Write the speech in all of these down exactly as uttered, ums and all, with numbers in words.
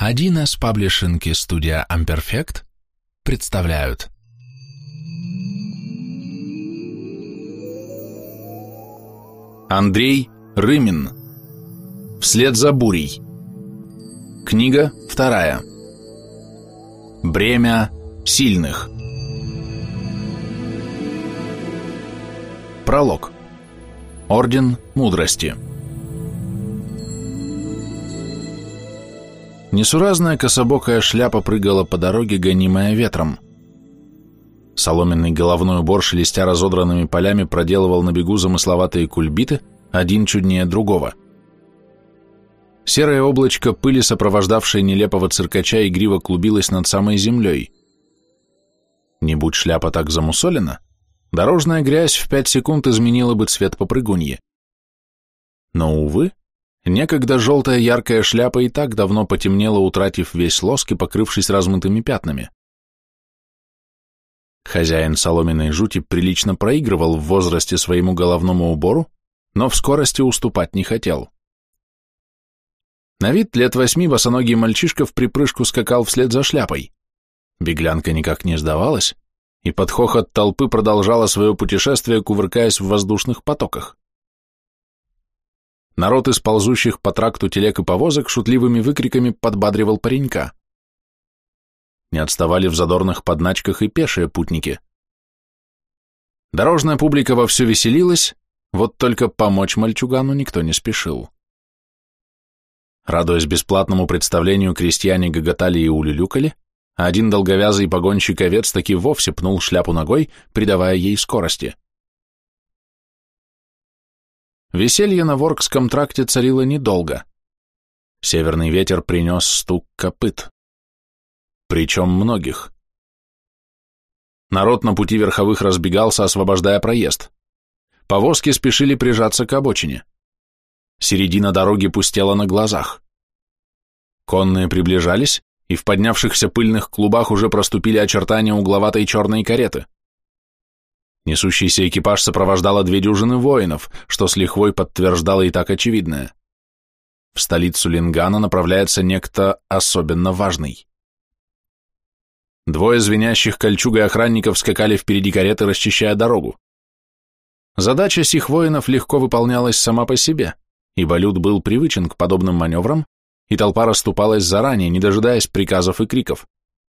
один эс Паблишинг и студия Amperfect представляют. Андрей Рымин. Вслед за бурей. Книга вторая. Бремя сильных. Пролог. Орден мудрости. Несуразная кособокая шляпа прыгала по дороге, гонимая ветром. Соломенный головной убор, шелестя разодранными полями, проделывал на бегу замысловатые кульбиты, один чуднее другого. Серое облачко пыли, сопровождавшее нелепого циркача, игриво клубилось над самой землей. Не будь шляпа так замусолена, дорожная грязь в пять секунд изменила бы цвет попрыгуньи. Но, увы, некогда желтая яркая шляпа и так давно потемнела, утратив весь лоск и покрывшись размытыми пятнами. Хозяин соломенной жути прилично проигрывал в возрасте своему головному убору, но в скорости уступать не хотел. На вид лет восьми босоногий мальчишка в припрыжку скакал вслед за шляпой. Беглянка никак не сдавалась, и под хохот толпы продолжала свое путешествие, кувыркаясь в воздушных потоках. Народ из ползущих по тракту телег и повозок шутливыми выкриками подбадривал паренька. Не отставали в задорных подначках и пешие путники. Дорожная публика вовсю веселилась, вот только помочь мальчугану никто не спешил. Радуясь бесплатному представлению, крестьяне гоготали и улюлюкали, а один долговязый погонщик овец таки вовсе пнул шляпу ногой, придавая ей скорости. Веселье на Воркском тракте царило недолго. Северный ветер принес стук копыт. Причем многих. Народ на пути верховых разбегался, освобождая проезд. Повозки спешили прижаться к обочине. Середина дороги пустела на глазах. Конные приближались, и в поднявшихся пыльных клубах уже проступили очертания угловатой черной кареты. Несущийся экипаж сопровождало две дюжины воинов, что с лихвой подтверждало и так очевидное. В столицу Лингана направляется некто особенно важный. Двое звенящих кольчугой охранников скакали впереди кареты, расчищая дорогу. Задача сих воинов легко выполнялась сама по себе, ибо люд был привычен к подобным маневрам, и толпа расступалась заранее, не дожидаясь приказов и криков.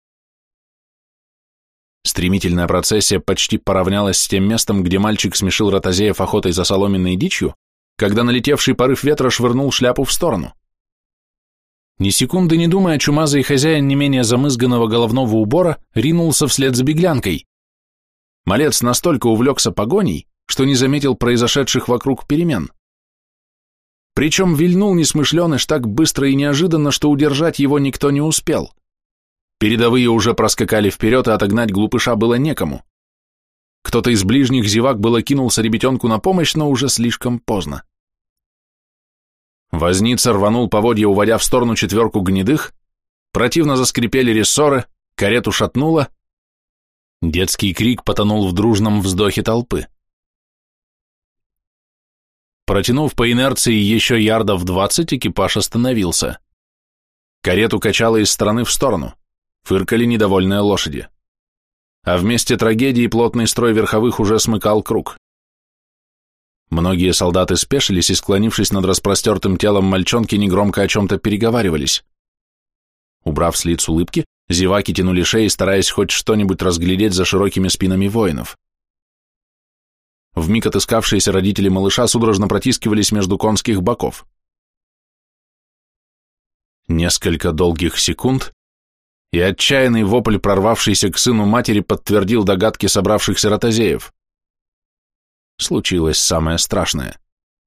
Стремительная процессия почти поравнялась с тем местом, где мальчик смешил ротозеев охотой за соломенной дичью, когда налетевший порыв ветра швырнул шляпу в сторону. Ни секунды не думая, чумазый хозяин не менее замызганного головного убора ринулся вслед за беглянкой. Малец настолько увлекся погоней, что не заметил произошедших вокруг перемен. Причем вильнул несмышленыш так быстро и неожиданно, что удержать его никто не успел. Передовые уже проскакали вперед, и отогнать глупыша было некому. Кто-то из ближних зевак было кинулся ребятенку на помощь, но уже слишком поздно. Возница рванул поводья, уводя в сторону четверку гнедых, противно заскрипели рессоры, карету шатнуло. Детский крик потонул в дружном вздохе толпы. Протянув по инерции еще ярдов двадцать, экипаж остановился. Карету качало из стороны в сторону. Фыркали недовольные лошади. А вместе трагедии плотный строй верховых уже смыкал круг. Многие солдаты спешились и, склонившись над распростертым телом мальчонки, негромко о чем-то переговаривались. Убрав с лиц улыбки, зеваки тянули шеи, стараясь хоть что-нибудь разглядеть за широкими спинами воинов. Вмиг отыскавшиеся родители малыша судорожно протискивались между конских боков. Несколько долгих секунд, и отчаянный вопль, прорвавшийся к сыну матери, подтвердил догадки собравшихся ротозеев. Случилось самое страшное.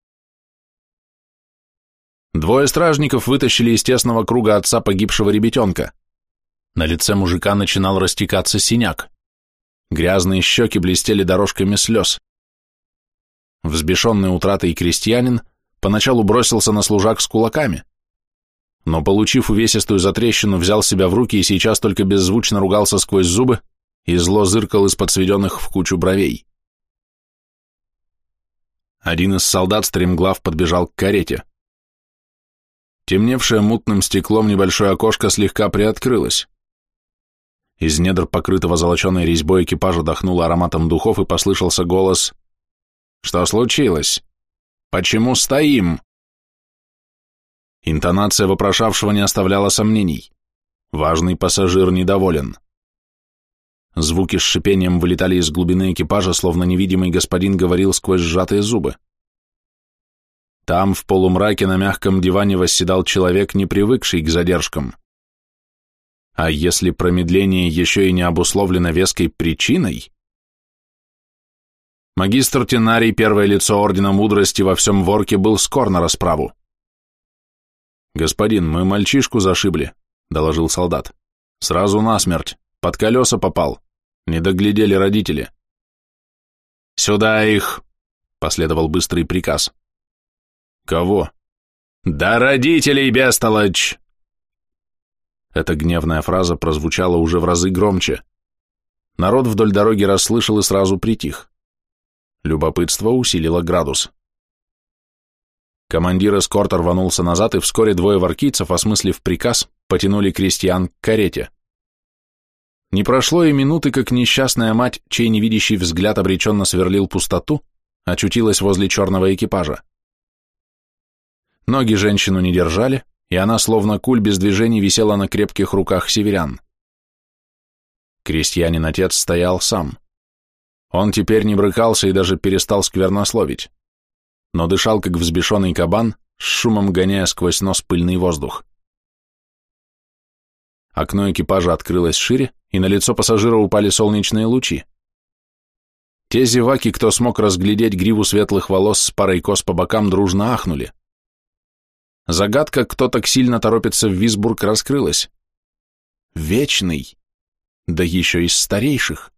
Двое стражников вытащили из тесного круга отца погибшего ребятенка. На лице мужика начинал растекаться синяк. Грязные щеки блестели дорожками слез. Взбешенный утратой крестьянин поначалу бросился на служак с кулаками, но, получив увесистую затрещину, взял себя в руки и сейчас только беззвучно ругался сквозь зубы и зло зыркал из-под сведенных в кучу бровей. Один из солдат стремглав подбежал к карете. Темневшее мутным стеклом небольшое окошко слегка приоткрылось. Из недр покрытого золоченой резьбой экипажа дохнуло ароматом духов и послышался голос: «Что случилось? Почему стоим?» Интонация вопрошавшего не оставляла сомнений. Важный пассажир недоволен. Звуки с шипением вылетали из глубины экипажа, словно невидимый господин говорил сквозь сжатые зубы. Там, в полумраке, на мягком диване восседал человек, не привыкший к задержкам. А если промедление еще и не обусловлено веской причиной? Магистр Тенарий, первое лицо Ордена Мудрости во всем Ворке, был скор на расправу. «Господин, мы мальчишку зашибли», — доложил солдат. «Сразу насмерть, под колеса попал, не доглядели родители». «Сюда их!» — последовал быстрый приказ. «Кого?» «Да родителей, бестолочь!» Эта гневная фраза прозвучала уже в разы громче. Народ вдоль дороги расслышал и сразу притих. Любопытство усилило градус. Командир эскорта рванулся назад, и вскоре двое воркийцев, осмыслив приказ, потянули крестьян к карете. Не прошло и минуты, как несчастная мать, чей невидящий взгляд обреченно сверлил пустоту, очутилась возле черного экипажа. Ноги женщину не держали, и она, словно куль без движений, висела на крепких руках северян. Крестьянин-отец стоял сам. Он теперь не брыкался и даже перестал сквернословить, но дышал, как взбешенный кабан, с шумом гоняя сквозь нос пыльный воздух. Окно экипажа открылось шире, и на лицо пассажира упали солнечные лучи. Те зеваки, кто смог разглядеть гриву светлых волос с парой кос по бокам, дружно ахнули. Загадка, кто так сильно торопится в Висбург, раскрылась. Вечный, да еще из старейших.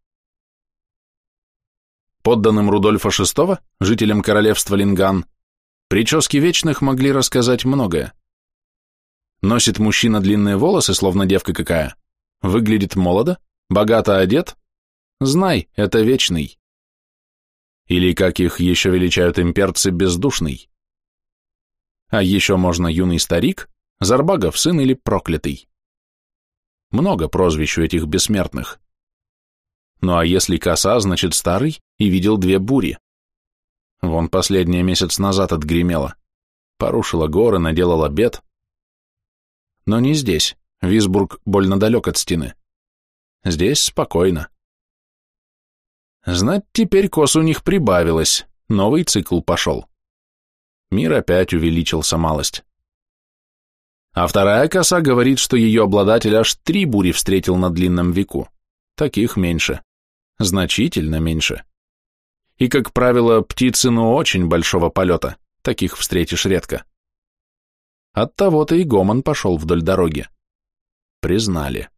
Подданным Рудольфа шестого, жителям королевства Линган, прически вечных могли рассказать многое. Носит мужчина длинные волосы, словно девка какая, выглядит молодо, богато одет, знай, это вечный. Или, как их еще величают имперцы, бездушный. А еще можно юный старик, Зарбагов сын или проклятый. Много прозвищ у этих бессмертных. Ну а если коса, значит старый и видел две бури. Вон последняя месяц назад отгремела. Порушила горы, наделала бед. Но не здесь. Висбург больно далек от стены. Здесь спокойно. Знать, теперь кос у них прибавилось, новый цикл пошел. Мир опять увеличился малость. А вторая коса говорит, что ее обладатель аж три бури встретил на длинном веку. Таких меньше. Значительно меньше. И, как правило, птицы, ну, очень большого полета. Таких встретишь редко. Оттого-то и гомон пошел вдоль дороги. Признали.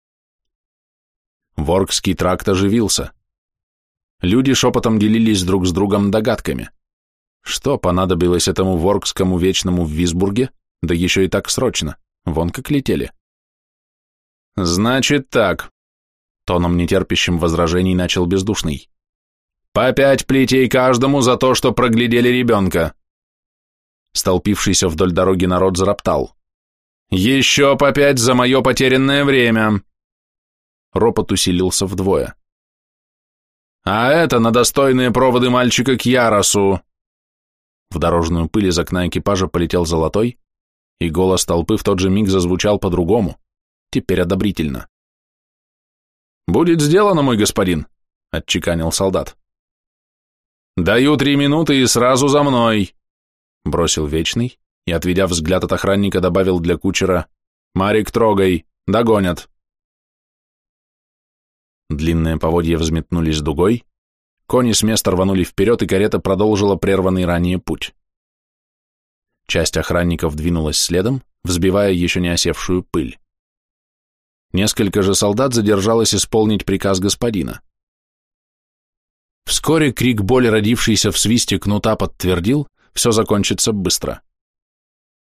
Воркский тракт оживился. Люди шепотом делились друг с другом догадками. Что понадобилось этому воркскому вечному в Висбурге, да еще и так срочно, вон как летели. «Значит так», — тоном нетерпящим возражений начал бездушный. «По пять плетей каждому за то, что проглядели ребенка». Столпившийся вдоль дороги народ зароптал. «Еще по пять за мое потерянное время». Ропот усилился вдвое. «А это на достойные проводы мальчика к Яросу». В дорожную пыль из окна экипажа полетел золотой, и голос толпы в тот же миг зазвучал по-другому, теперь одобрительно. «Будет сделано, мой господин», — отчеканил солдат. «Даю три минуты и сразу за мной», — бросил Вечный и, отведя взгляд от охранника, добавил для кучера: «Марик, трогай, догонят». Длинные поводья взметнулись дугой, кони с места рванули вперед, и карета продолжила прерванный ранее путь. Часть охранников двинулась следом, взбивая еще не осевшую пыль. Несколько же солдат задержалось исполнить приказ господина. Вскоре крик боли, родившийся в свисте кнута, подтвердил, все закончится быстро.